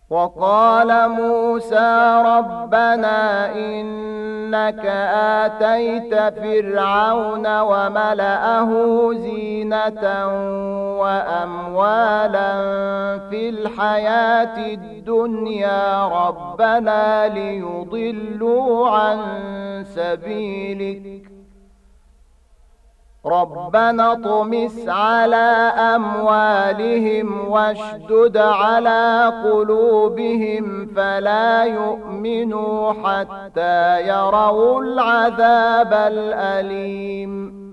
وقال موسى ربنا إنك آتيت فرعون وملأه زينة وأموالا في الحياة الدنيا ربنا ليضلوا عن سبيلك ربنا اطمس على أموالهم واشدد على قلوبهم فلا يؤمنوا حتى يروا العذاب الأليم